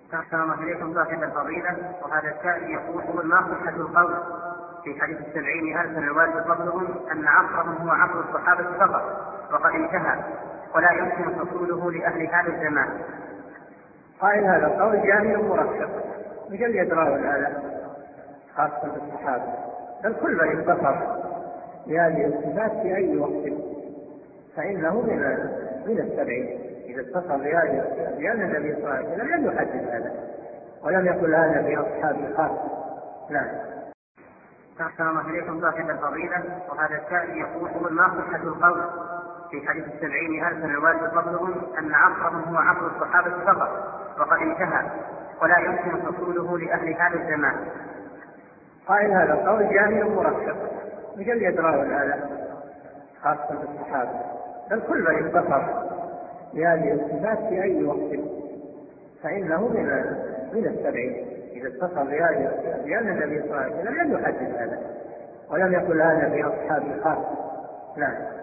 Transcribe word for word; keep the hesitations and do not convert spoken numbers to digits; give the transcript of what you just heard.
أحسن الله إليكم صاحب الفضيلة. وهذا السائل يقول: ما صحة القول في حديث السبعين ألفا الوارد فضلهم أن عصرهم هو عصر الصحابة فقط وقد انتهى ولا يمكن حصوله لأهل هذا الزمان؟ قائل هذا القول جاهل مركب، بل يدرون هذا خاصة بالصحابة، بل كل من انتصر لهذه الصفات في أي وقت فإنه من من السبعين إذا اتصل بهذه الصفات، لأن النبي صلى الله عليه وسلم لم يحدد هذا ولم يقل هذا في أصحابه خاصة. نعم. أحسن الله إليكم صاحب الفضيلة. وهذا السائل يقول: ما صحة القول في حديث السبعين ألفا الوارد فضلهم أن عصرهم هو عصر الصحابة فقط وقد انتهى ولا يمكن حصوله لأهل هذا الزمان؟ قائل هذا القول جاهل مركب، بل يدرون هذا خاصة بالصحابة، بل كل من انتصر لهذه الصفات في أي وقت فإنه من من السبعين إذا اتصل بهذه الصفات، لأن النبي صلى الله عليه وسلم لم يحدد هذا ولم يقل هذا في أصحابه خاصة. نعم.